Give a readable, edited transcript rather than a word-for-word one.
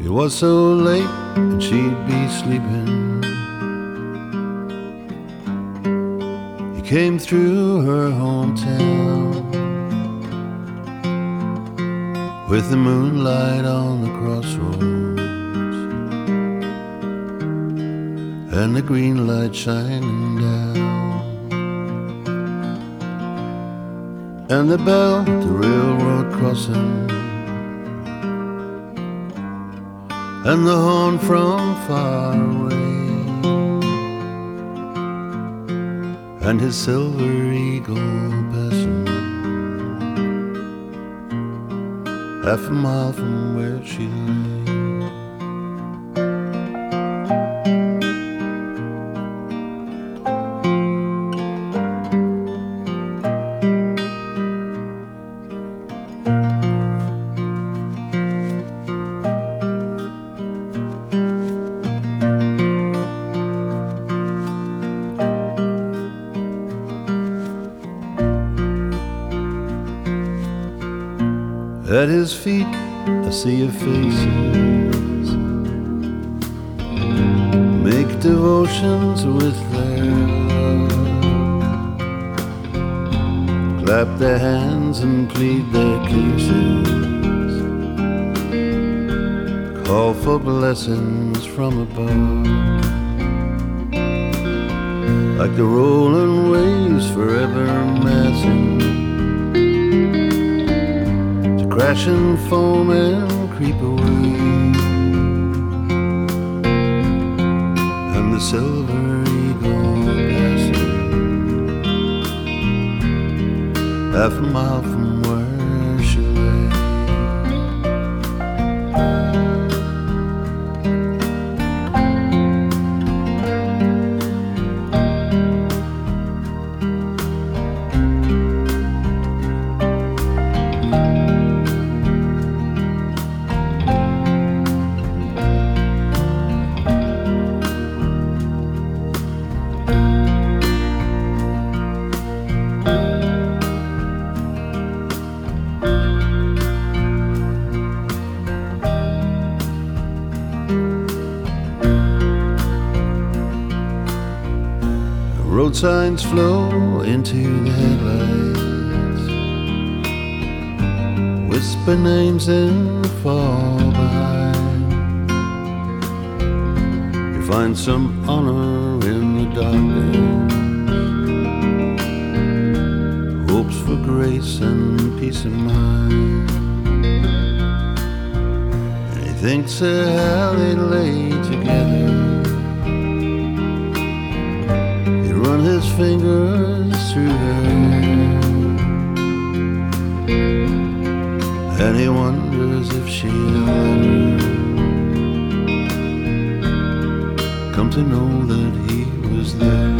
It was so late and she'd be sleeping. He came through her hometown with the moonlight on the crossroads and the green light shining down, and the bell at the railroad crossing, and the horn from far away, and his silver eagle passing half a mile from where she lay. At his feet, a sea of faces make devotions with their love, clap their hands and plead their cases, call for blessings from above, like the rolling waves forever massing, crash and foam and creep away, and the silver eagle passing half a mile from where she lay. Road signs flow into the headlights, whisper names in the fall behind. You find some honor in the darkness, hopes for grace and peace of mind. And he thinks of how they lay together, run his fingers through her hair, and he wonders if she'll ever come to know that he was there.